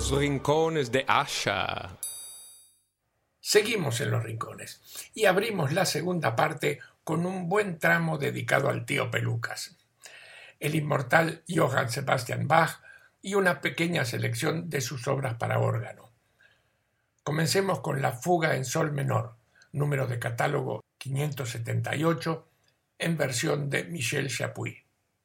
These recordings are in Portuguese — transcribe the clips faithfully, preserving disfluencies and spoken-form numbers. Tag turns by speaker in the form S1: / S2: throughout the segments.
S1: los rincones de Asha.
S2: Seguimos en los rincones y abrimos la segunda parte con un buen tramo dedicado al tío Pelucas, el inmortal Johann Sebastian Bach y una pequeña selección de sus obras para órgano. Comencemos con la Fuga en Sol menor, número de catálogo quinientos setenta y ocho, en versión de Michel Chapuis.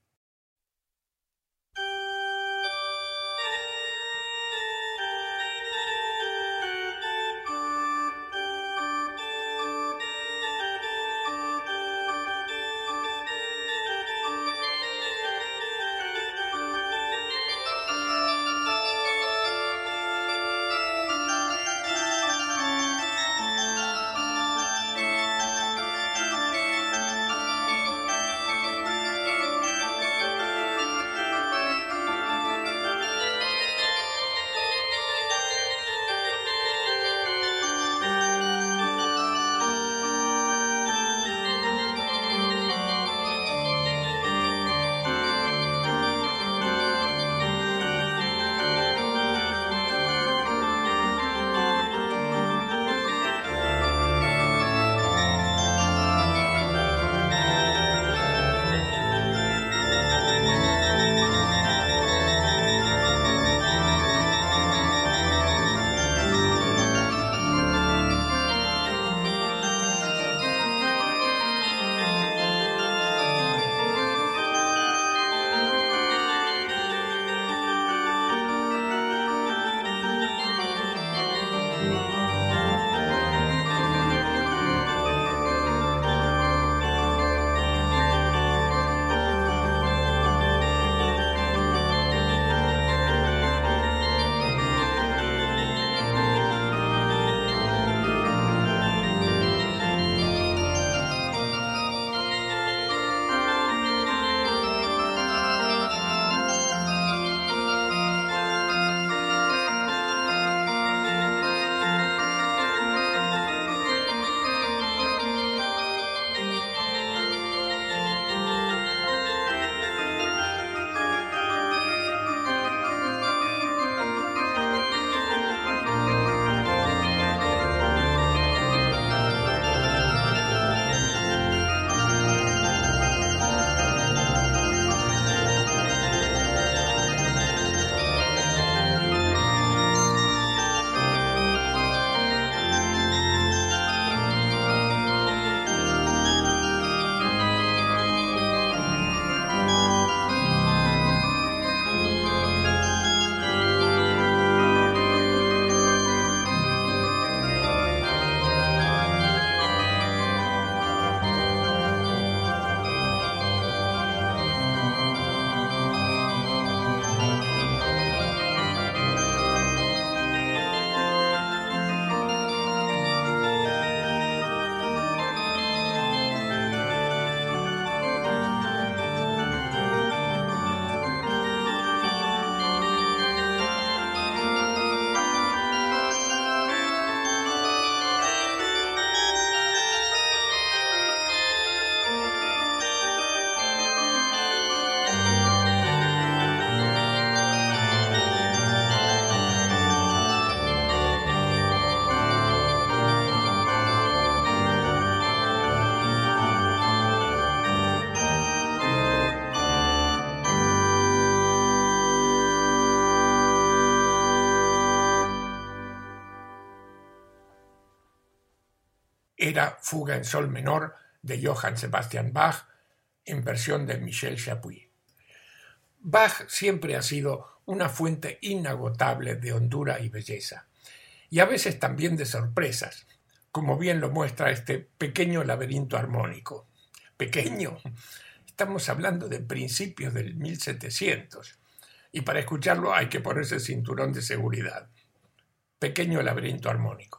S2: Era Fuga en Sol menor de Johann Sebastian Bach en versión de Michel Chapuis. Bach siempre ha sido una fuente inagotable de hondura y belleza, y a veces también de sorpresas, como bien lo muestra este pequeño laberinto armónico. Pequeño, estamos hablando de principios del mil setecientos, y para escucharlo hay que ponerse el cinturón de seguridad. Pequeño laberinto armónico.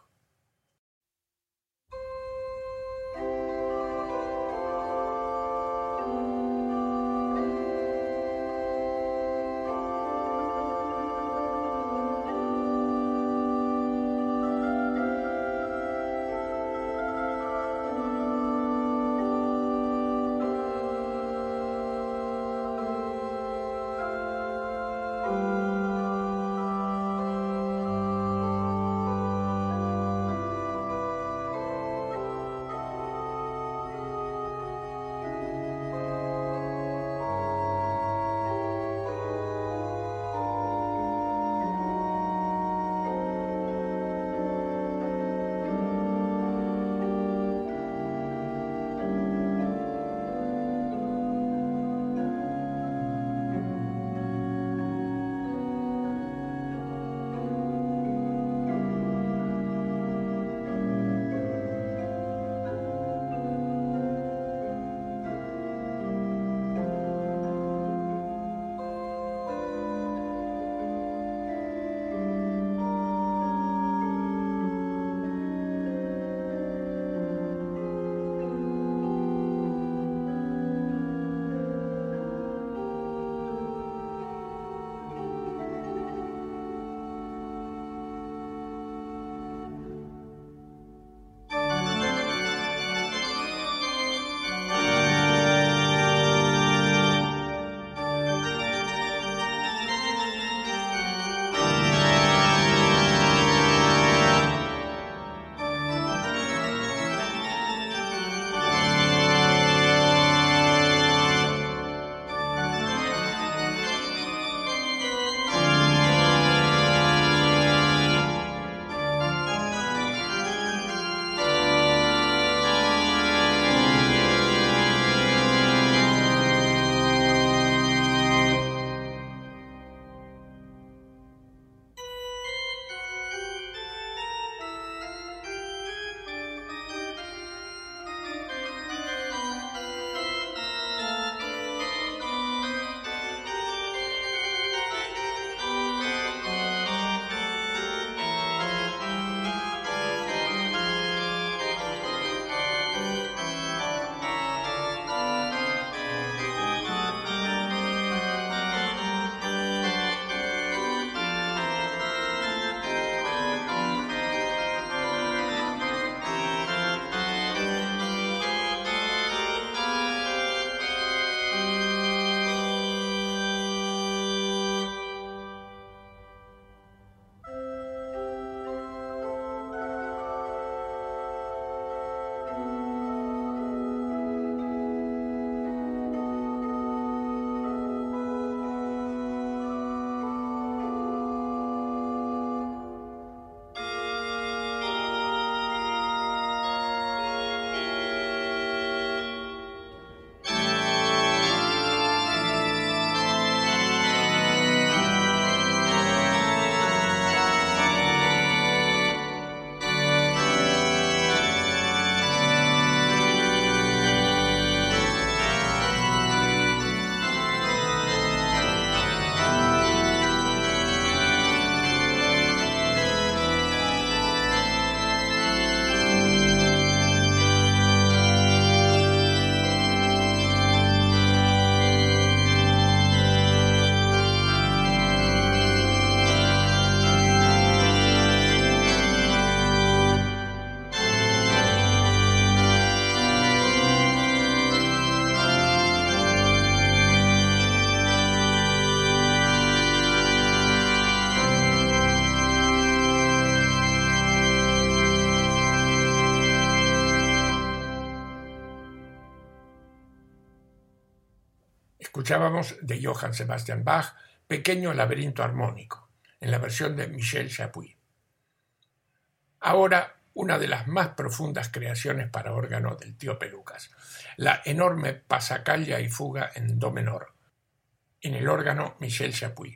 S2: Escuchábamos de Johann Sebastian Bach, Pequeño laberinto armónico, en la versión de Michel Chapuis. Ahora, una de las más profundas creaciones para órgano del tío Pelucas, la enorme pasacaglia y fuga en do menor, en el órgano Michel Chapuis.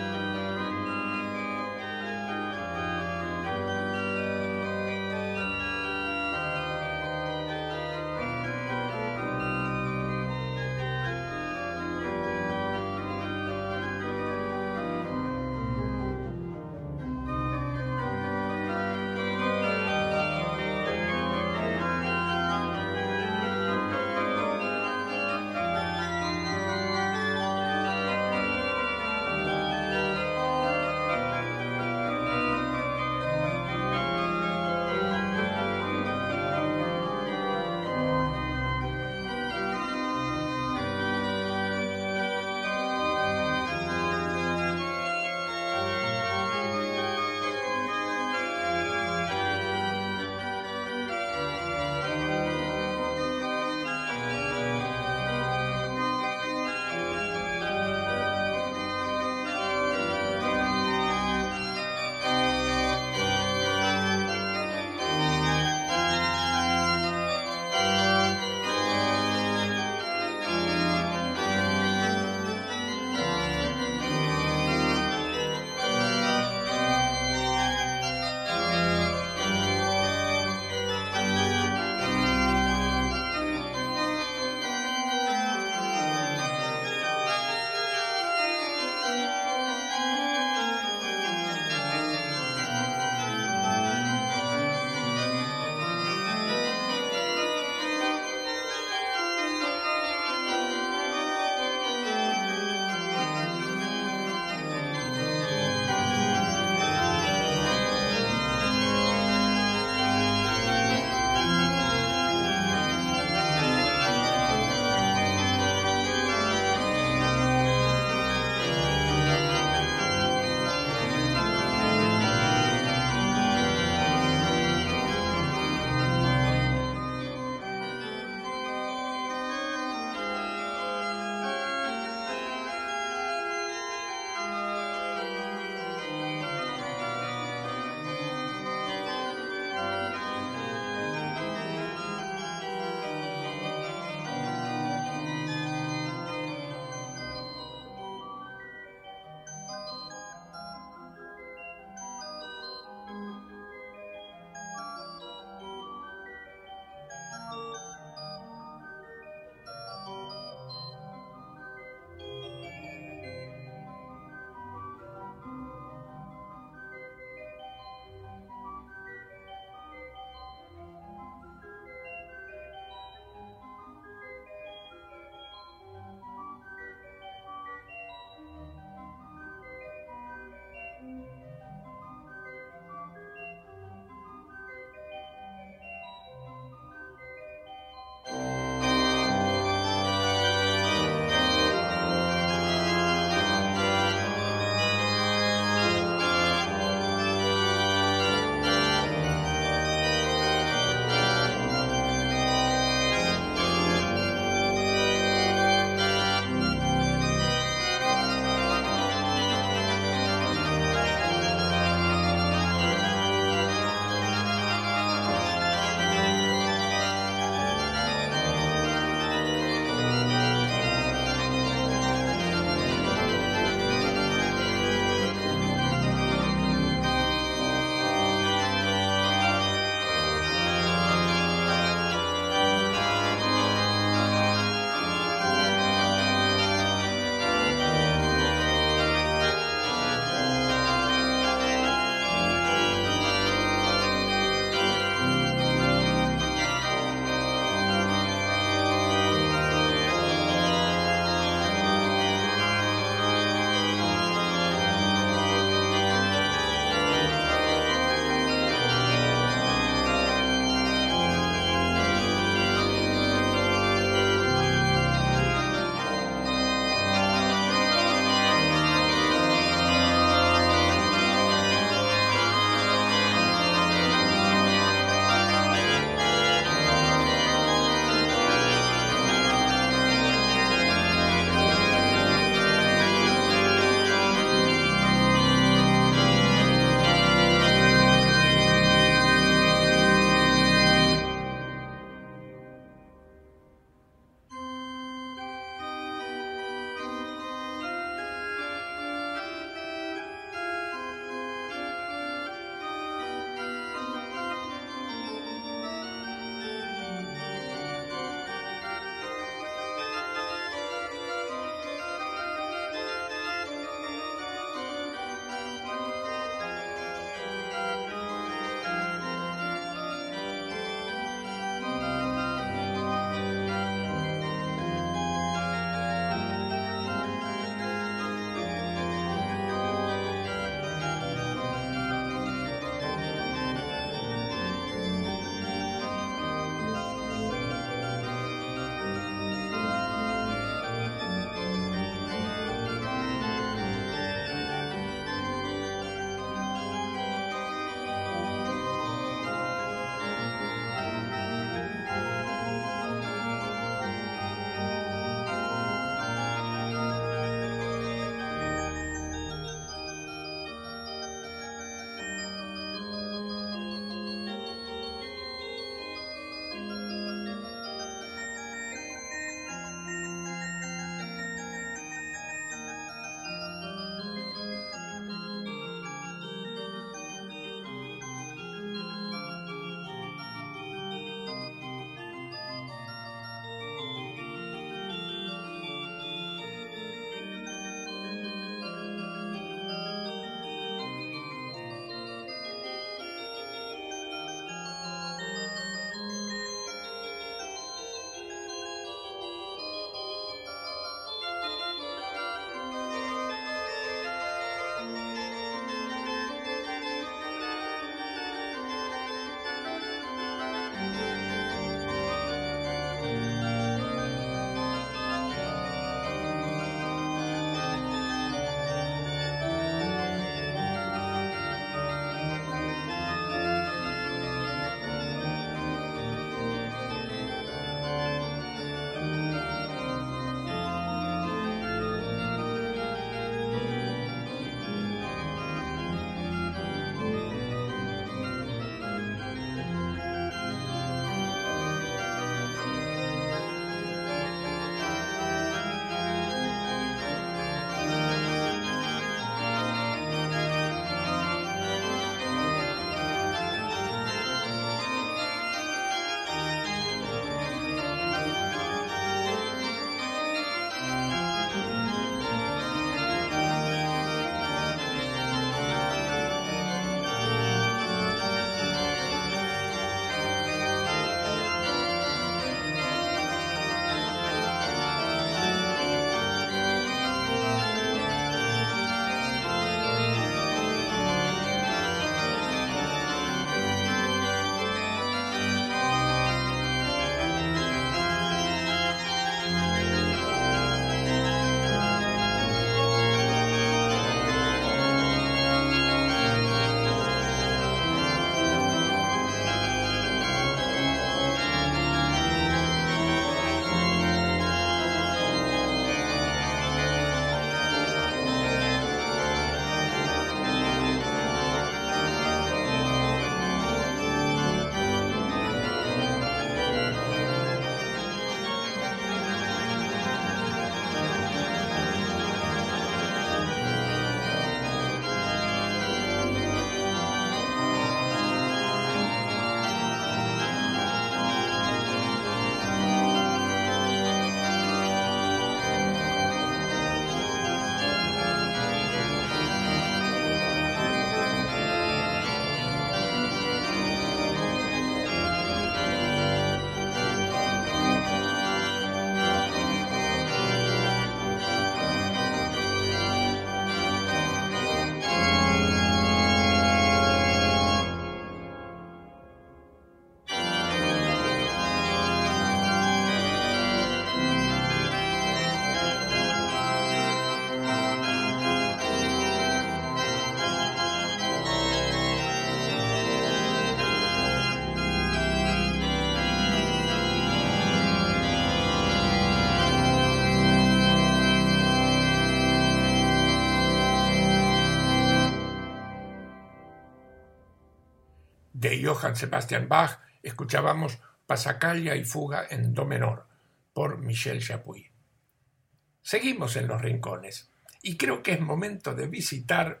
S2: de Johann Sebastian Bach, escuchábamos Passacaglia y Fuga en Do menor, por Michel Chapuis. Seguimos en los rincones, y creo que es momento de visitar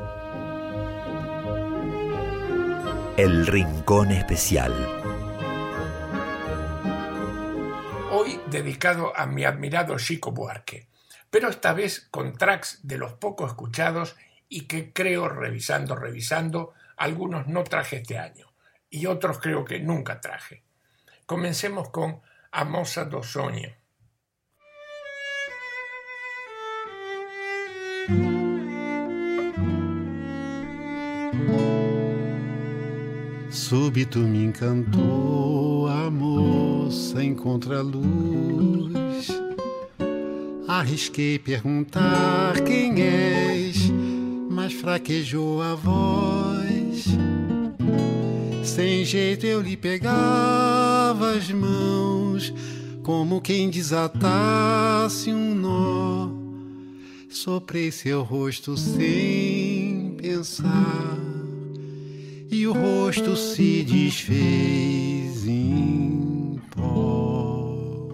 S3: El Rincón Especial.
S2: Hoy dedicado a mi admirado Chico Buarque, pero esta vez con tracks de los poco escuchados y que creo, revisando, revisando, algunos no traje este año y otros creo que nunca traje. Comencemos con A Moça do Sonho.
S4: Súbito me encantou a moça em contraluz. Arrisquei perguntar quem és, mas fraquejou a voz. Sem jeito eu lhe pegava as mãos, como quem desatasse um nó. Soprei seu rosto sem pensar, e o rosto se desfez em pó.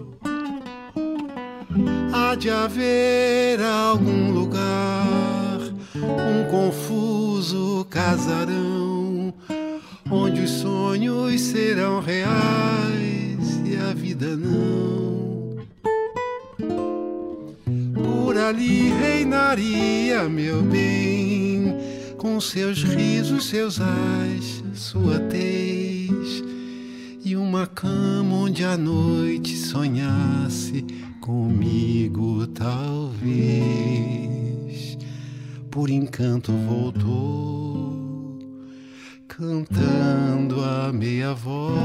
S4: Há de haver algum lugar, um confuso casarão, onde os sonhos serão reais e a vida não. Por ali reinaria meu bem, com seus risos, seus ais, sua tez, e uma cama onde a noite sonhasse comigo, talvez. Por encanto voltou, cantando a meia voz.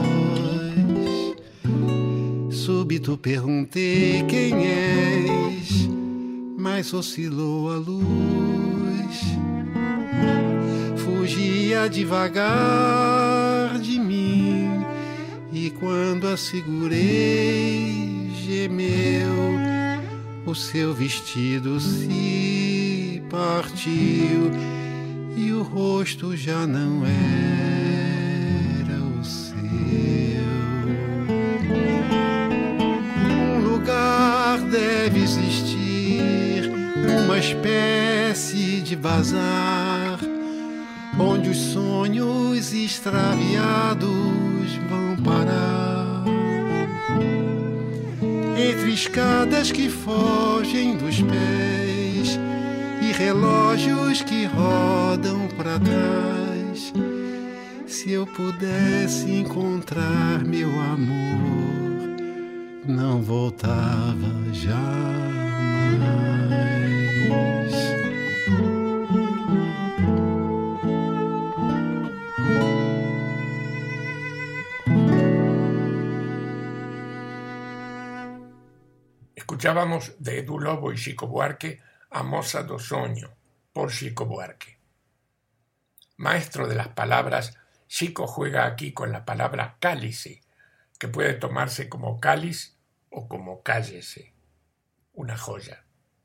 S4: Súbito perguntei quem és, mas oscilou a luz. Fugia devagar de mim, e quando a segurei, gemeu. O seu vestido se partiu, e o rosto já não era o seu. Um lugar deve existir, uma espécie de bazar, onde os sonhos extraviados vão parar. Entre escadas que fogem dos pés e relógios que rodam para trás. Se eu pudesse encontrar meu amor, não voltava jamais.
S2: Escuchábamos de Edu Lobo y Chico Buarque A Moça do Sonho, por Chico Buarque. Maestro de las palabras, Chico juega aquí con la palabra cálice, que puede tomarse como cáliz o como cállese. Una joya.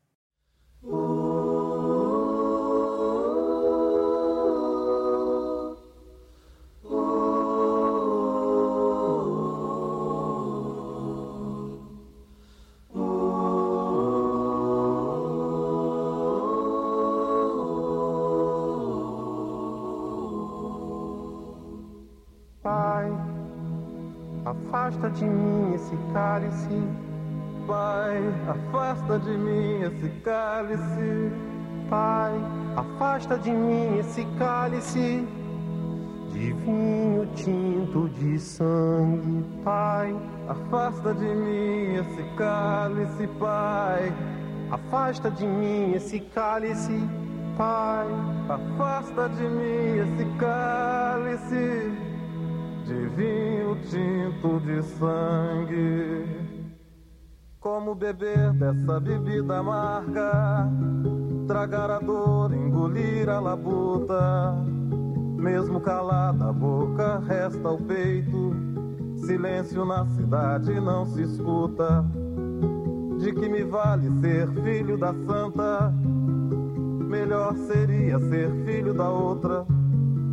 S5: Afasta de mim esse cálice, Pai, afasta de mim esse cálice, Pai, afasta de mim esse cálice de vinho tinto de sangue, Pai, afasta de mim esse cálice, Pai, afasta de mim esse cálice, Pai, afasta de mim esse cálice de vinho tinto de sangue. Como beber dessa bebida amarga, tragar a dor, engolir a labuta. Mesmo calada a boca, resta o peito. Silêncio na cidade não se escuta. De que me vale ser filho da santa? Melhor seria ser filho da outra.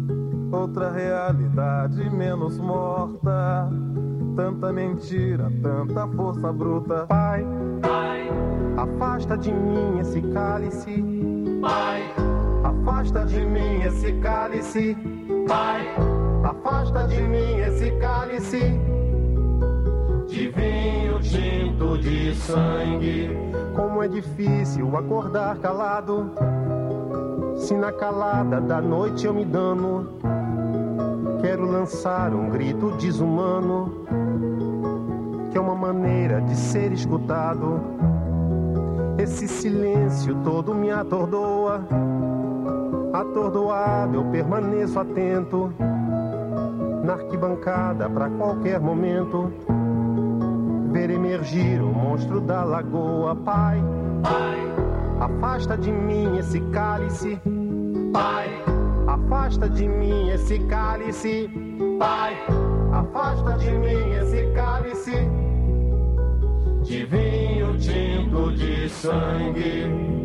S5: outra realidade menos morta. Tanta mentira, tanta força bruta. Pai, Pai, afasta de mim esse cálice. Pai, afasta de mim esse cálice. Pai, afasta de mim esse cálice de vinho tinto de sangue. Como é difícil acordar calado, se na calada da noite eu me dano. Quero lançar um grito desumano, que é uma maneira de ser escutado. Esse silêncio todo me atordoa. Atordoado eu permaneço atento, na arquibancada pra qualquer momento ver emergir o monstro da lagoa. Pai, Pai, afasta de mim esse cálice. Pai, afasta de mim esse cálice. Pai, afasta de mim esse cálice de vinho tinto de sangue.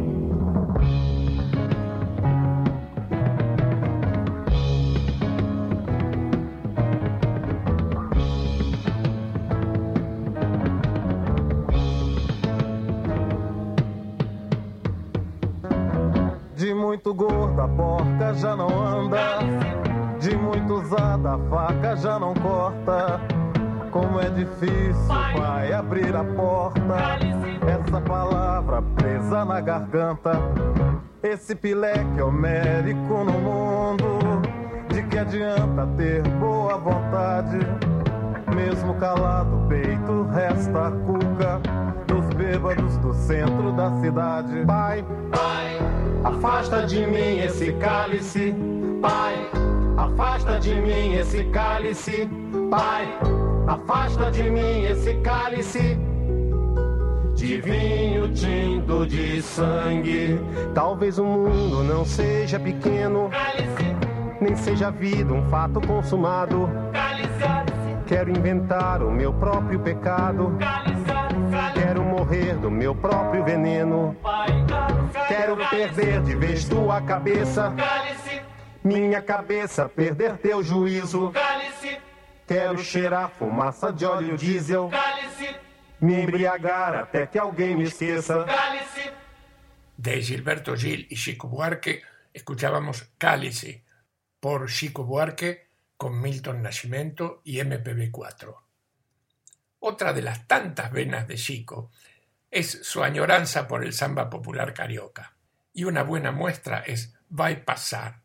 S5: De muito gorda a porca já não anda, de muito usada a faca já não corta. Como é difícil, pai, abrir a porta. Essa palavra presa na garganta. Esse pileque homérico no mundo. De que adianta ter boa vontade? Mesmo calado o peito resta a cuca dos bêbados do centro da cidade. Pai, pai, afasta de mim esse cálice. Pai, afasta de mim esse cálice. Pai, afasta de mim esse cálice de vinho tinto de sangue. Talvez o mundo não seja pequeno, cálice, nem seja a vida um fato consumado. Cálice, cálice. Quero inventar o meu próprio pecado. Cálice, cálice. Quero morrer do meu próprio veneno. Pai, cálice. Quero perder de vez tua cabeça. Cálice. Minha cabeça perder teu juízo. Cálice. Quero cheirar fumaça de óleo diesel. Cálice. Me embriagar até que alguém me esqueça. Cálice.
S2: De Gilberto Gil y Chico Buarque escuchábamos Cálice por Chico Buarque con Milton Nascimento y M P B cuatro. Otra de las tantas venas de Chico es su añoranza por el samba popular carioca, y una buena muestra es Vai Passar.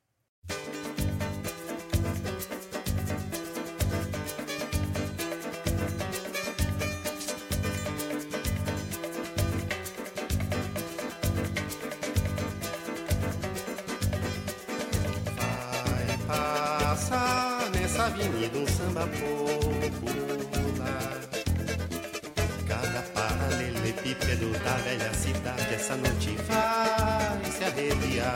S4: Avenida um samba popular. Cada paralelepípedo da velha cidade essa noite vai se arrepiar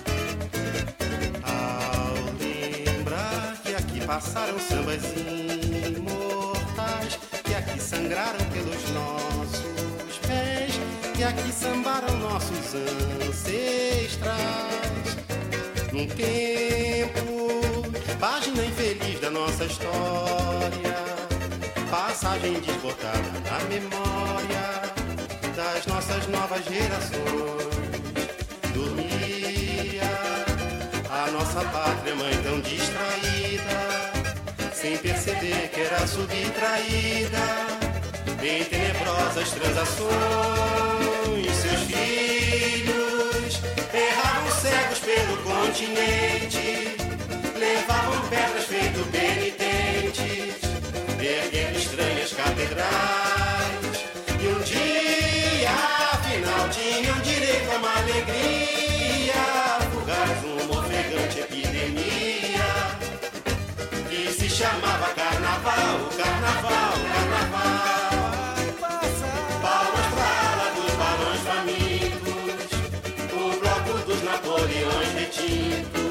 S4: ao lembrar que aqui passaram sambas imortais, que aqui sangraram pelos nossos pés, que aqui sambaram nossos ancestrais. Num tempo, página infeliz da nossa história, passagem desbotada na memória das nossas novas gerações. Dormia a nossa pátria mãe tão distraída, sem perceber que era subtraída em tenebrosas transações. Seus filhos erravam cegos pelo continente, levavam pedras feito penitentes, erguendo estranhas catedrais. E um dia, afinal, tinham direito a uma alegria fugaz, uma ofegante epidemia que se chamava carnaval, carnaval, carnaval. Palmas pra ala dos balões famintos, o bloco dos Napoleões retintos,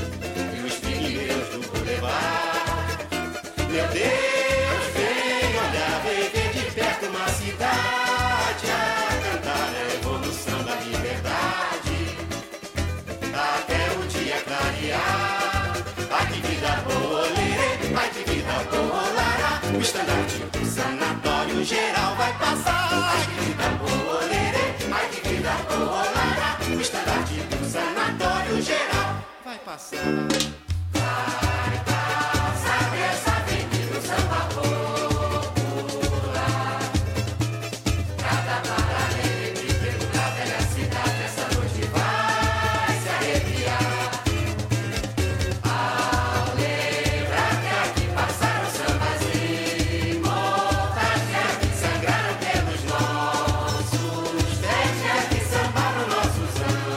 S4: meu Deus, vem olhar, vem ver de perto uma cidade a cantar a evolução da liberdade, até o dia clarear, a sanatório geral vai passar. Ai que vida boa, lerê, ai que vida boa, lara. O estandarte do sanatório geral vai passar. Vai passar dessa avenida o samba popular. Cada paralelepípedo da velha cidade essa noite vai se arrepiar. Ao lembrar que aqui passaram sambas imortais, que aqui sangraram pelos nossos pés, que aqui sambaram nossos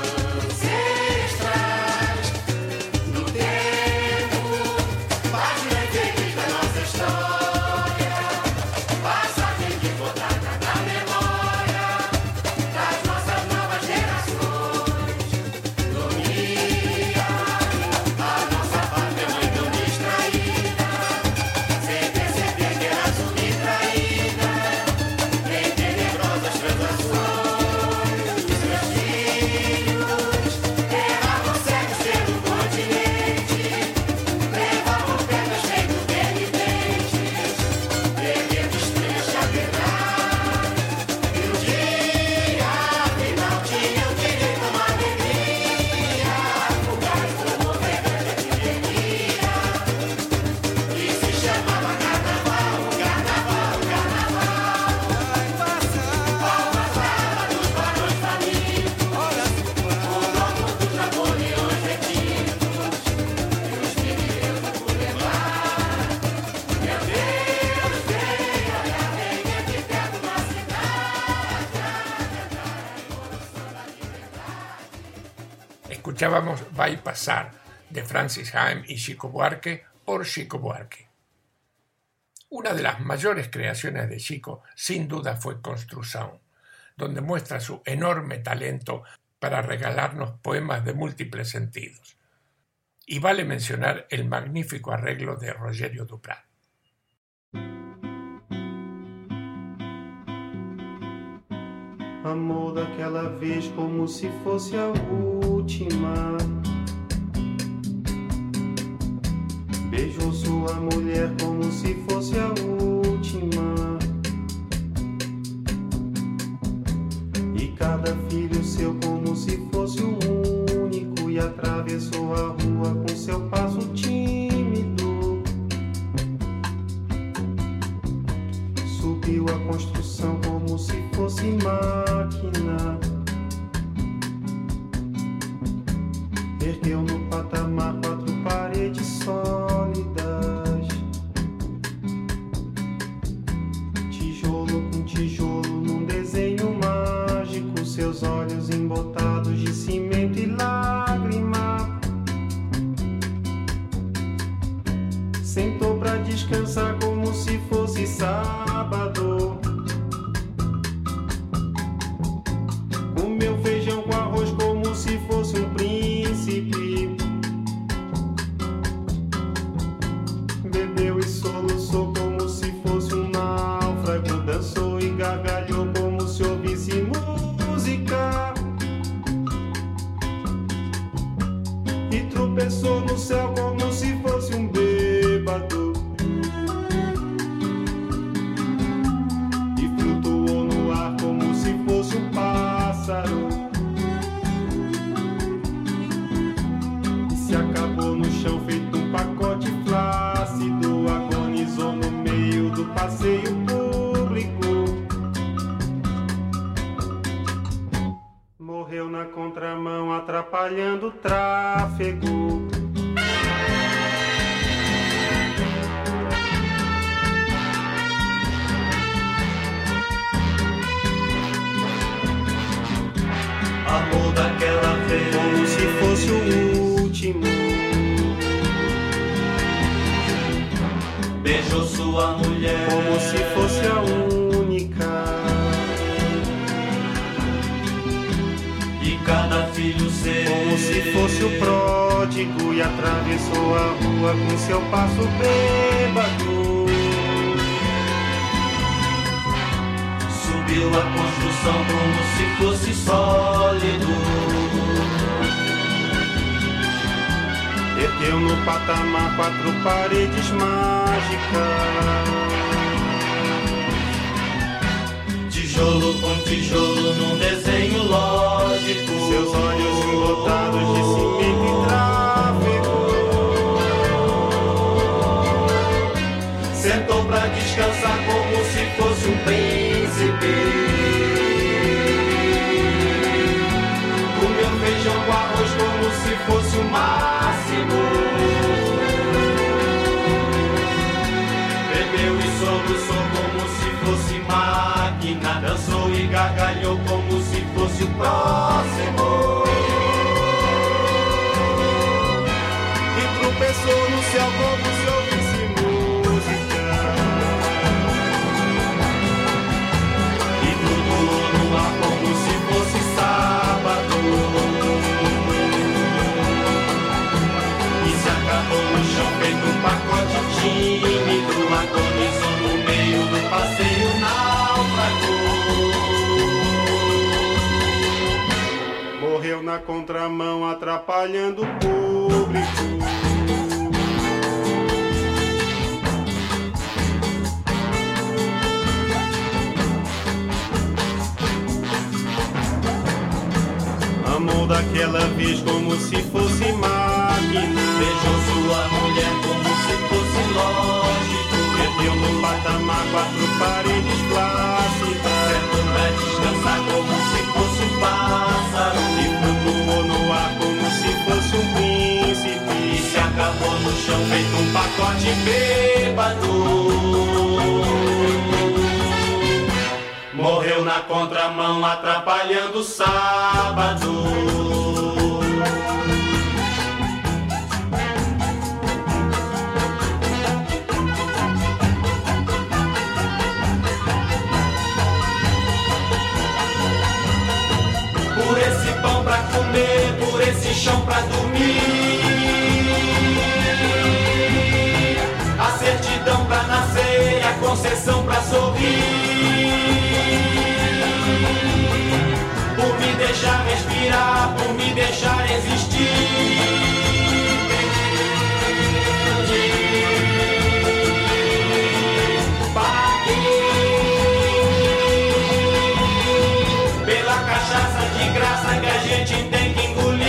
S4: ancestrais. No tempo, página infeliz da nossa história, passagem de botada na memória das nossas novas gerações. Dormia a nossa pátria mãe tão distraída, sem perceber que era subtraída em tenebrosas transações. Seus filhos erravam cegos pelo continente, levavam pedras feito penitentes, perdendo estrelas de verdade. E um dia, afinal, tinham direito a uma alegria, fugaz como vergonha de epidemia, e se chamava carnaval, carnaval, carnaval. Vai passar, palmas para dos barões famintos, o bloco dos Napoleões retintos, e os meninos do Boulevard. Meu Deus, vem, olha bem, aqui perto da cidade, a cantar a evolução da liberdade.
S2: Escuchábamos Va y pasar de Francis Haim y Chico Buarque por Chico Buarque. Una de las mayores creaciones de Chico, sin duda, fue Construção, donde muestra su enorme talento para regalarnos poemas de múltiples sentidos. Y vale mencionar el magnífico arreglo de Rogério Duprat.
S6: Amor daquela vez como se fosse a última. Beijou sua mulher como se fosse a última. E cada filho seu como se fosse o único. E atravessou a rua com seu passo tímido. Subiu a construção como se fosse máquina. Ergueu no patamar quatro paredes sólidas. Tijolo com tijolo num desenho mágico. Seus olhos embotados de cimento e lágrima. Sentou pra descansar como se fosse sábado. Comeu feijão com arroz como se fosse um príncipe. Bebeu e soluçou como se fosse um náufrago. Dançou e gargalhou como se ouvisse música. E tropeçou no céu como se fosse um bêbado. E flutuou no ar como se fosse um pássaro. E se acabou no chão feito um pacote flácido. Agonizou no meio do passeio público. Morreu na contramão atrapalhando o tráfego.
S7: Amor daquela vez
S6: Como se fosse o último.
S7: beijou sua mulher
S6: Como se fosse a única.
S7: e cada filho seu
S6: Como se fosse o pródigo. E atravessou a rua com seu passo bêbado.
S7: subiu a construção como se fosse sólido.
S6: Ergueu no patamar quatro paredes mágicas.
S7: tijolo com tijolo num desenho lógico.
S6: Seus olhos embotados de cimento e tráfego.
S7: Sentou pra descansar como se fosse um príncipe. Comeu feijão com arroz como se fosse o máximo. Bebeu e soluçou como se fosse máquina. Dançou e gargalhou como se fosse o próximo.
S6: E tropeçou no céu como se ouvisse música.
S7: E flutuou no ar como se fosse sábado. E se acabou no chão feito um pacote tímido. Agonizou no meio do passeio náufrago.
S6: Morreu na contramão atrapalhando o público. Amou daquela vez como se fosse máquina.
S7: Beijou sua mulher como se fosse lógico.
S6: Meteu no patamar quatro paredes plácidas.
S7: Sentou pra descansar como se fosse um pássaro.
S6: E flutuou no ar como se fosse um príncipe.
S7: E se acabou no chão feito um pacote bêbado. Morreu na contramão atrapalhando o sábado. Por esse pão pra comer, por esse chão pra dormir. A certidão pra nascer, a concessão pra sorrir. Por me deixar respirar, por me deixar existir. Pela cachaça de graça que a gente tem que engolir.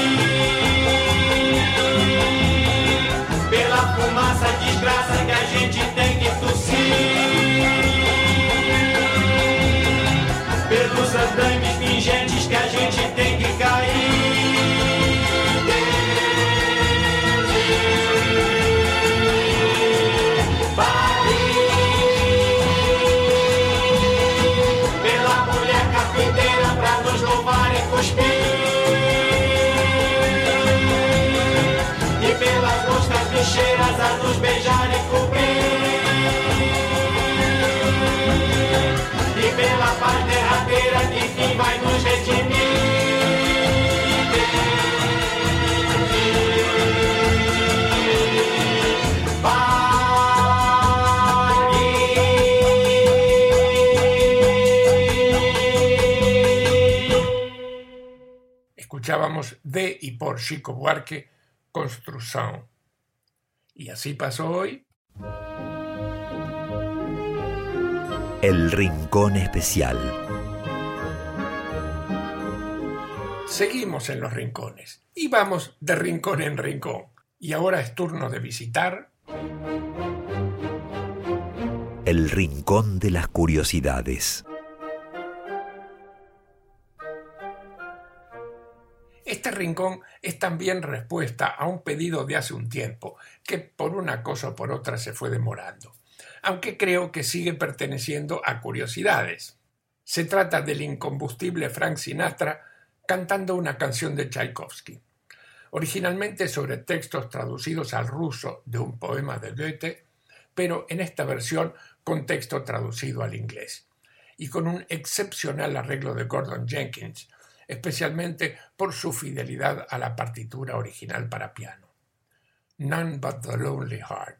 S7: Pela fumaça desgraça que a gente tem que tossir. Pelos andames pingentes que a gente tem que cair. Pela mulher carpinteira pra nos louvar e cuspir. E pelas moscas bicheiras a nos beijar e cobrir. E pela paz derradeira que fim vai nos redimir.
S2: Escuchábamos de y por Chico Buarque, Construcción. Y así pasó hoy.
S3: El Rincón Especial.
S2: Seguimos en los rincones y vamos de rincón en rincón. Y ahora es turno de visitar
S3: El Rincón de las Curiosidades.
S2: Este rincón es también respuesta a un pedido de hace un tiempo que por una cosa o por otra se fue demorando, aunque creo que sigue perteneciendo a curiosidades. Se trata del incombustible Frank Sinatra cantando una canción de Tchaikovsky, originalmente sobre textos traducidos al ruso de un poema de Goethe, pero en esta versión con texto traducido al inglés, y con un excepcional arreglo de Gordon Jenkins, especialmente por su fidelidad a la partitura original para piano. None But the Lonely Heart.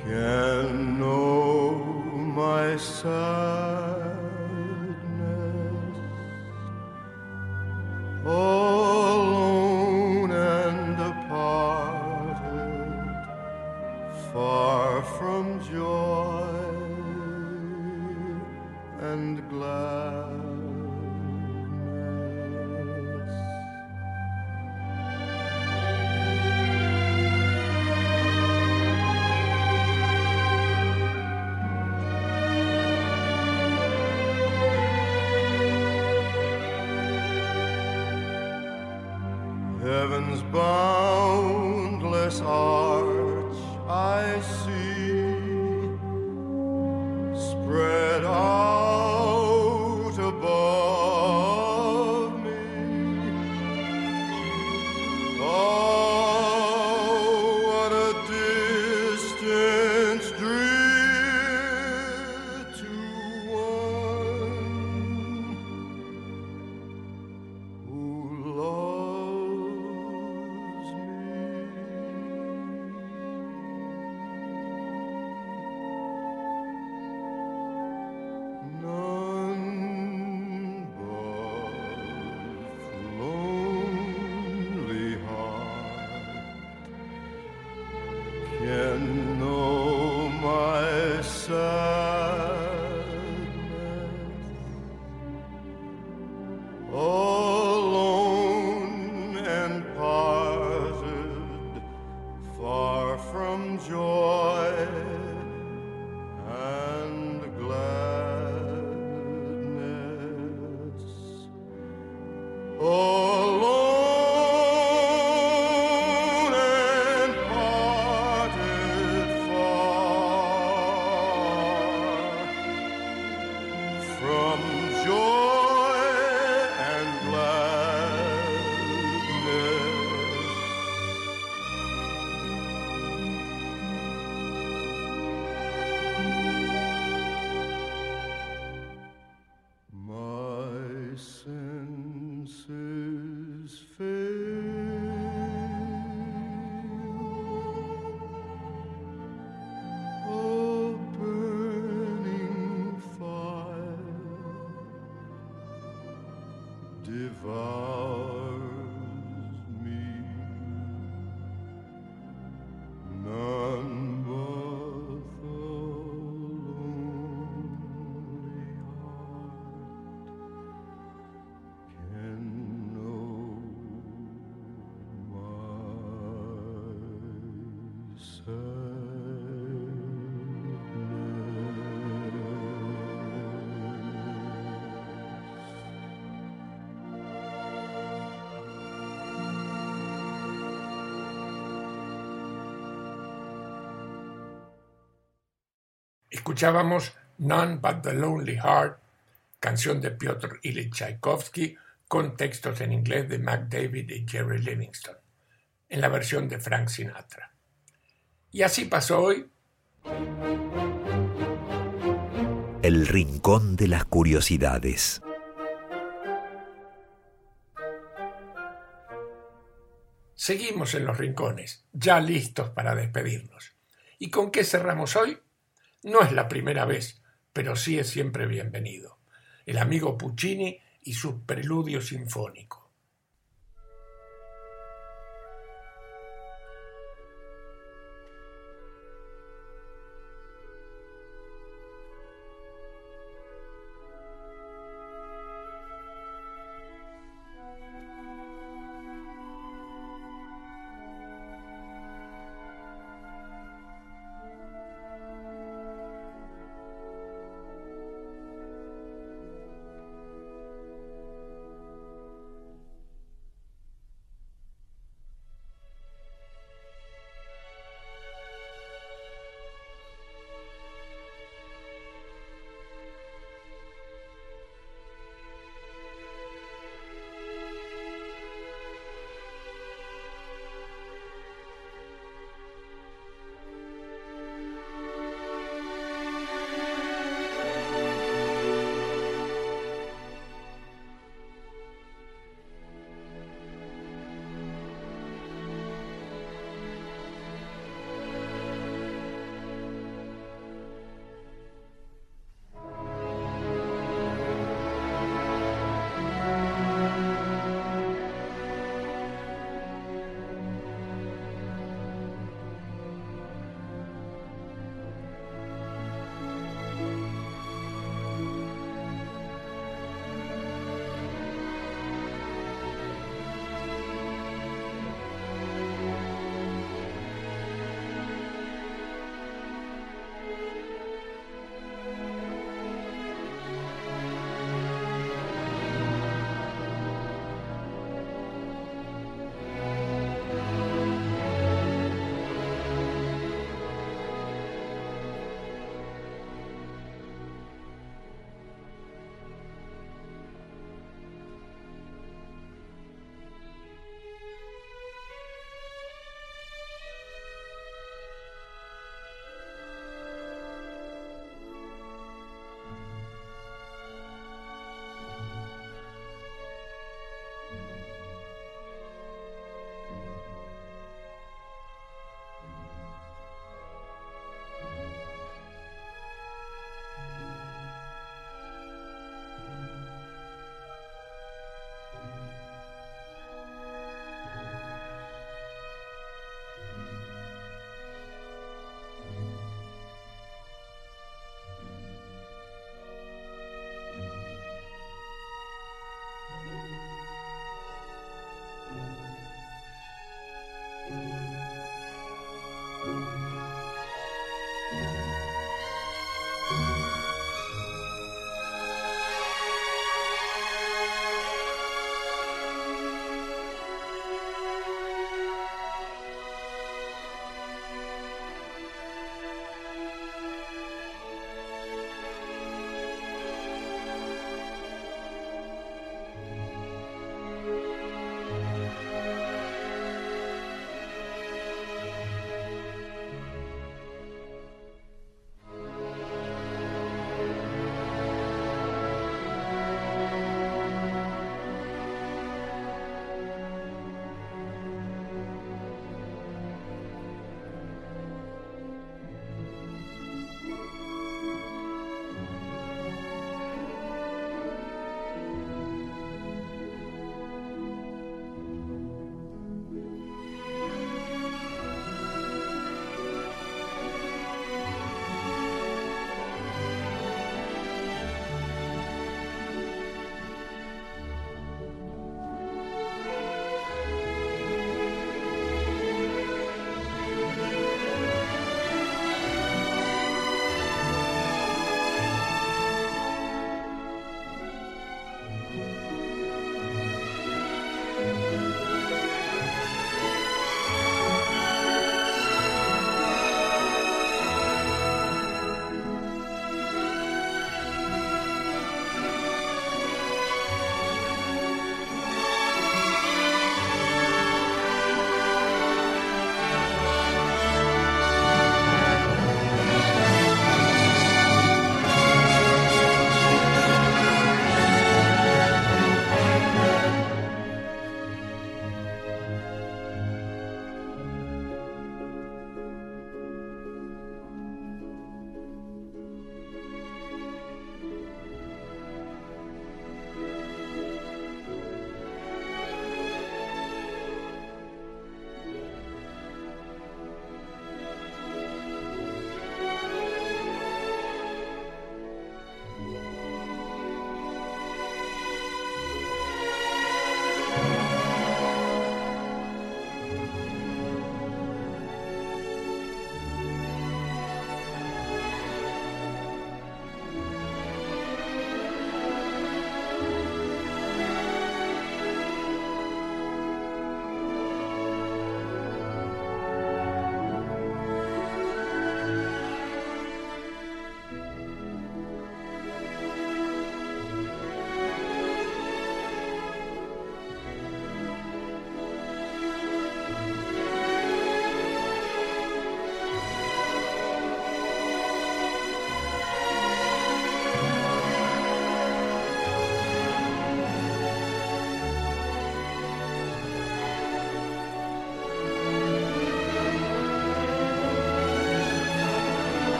S6: can know my sadness. Alone and departed, far from joy and gladness. Heaven's boundless arch I see, spread out above me. Oh, what a distance drear to one who loves me. None but lonely heart can know my sadness. Alone and parted, far from joy and gladness. Alone and parted, far from joy and gladness. My senses fail, a burning fire devours me. None but the lonely heart can know my
S2: Escuchábamos None But the Lonely Heart, canción de Piotr Ilyich Tchaikovsky, con textos en inglés de Mac David y Jerry Livingston, en la versión de Frank Sinatra. Y así pasó hoy.
S3: El Rincón de las Curiosidades.
S2: Seguimos en los rincones, ya listos para despedirnos. ¿Y con qué cerramos hoy? No es la primera vez, pero sí es siempre bienvenido. El amigo Puccini y su preludio sinfónico.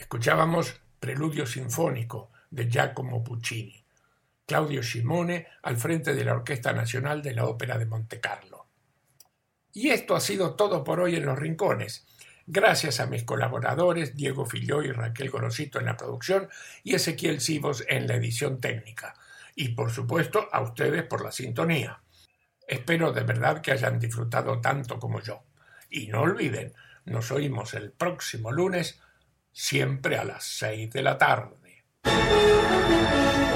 S2: Escuchábamos Preludio Sinfónico de Giacomo Puccini. Claudio Scimone al frente de la Orquesta Nacional de la Ópera de Montecarlo. Y esto ha sido todo por hoy en Los Rincones. Gracias a mis colaboradores Diego Filló y Raquel Gorosito en la producción y Ezequiel Sivos en la edición técnica. Y por supuesto a ustedes por la sintonía. Espero de verdad que hayan disfrutado tanto como yo. Y no olviden, nos oímos el próximo lunes, siempre a las seis de la tarde.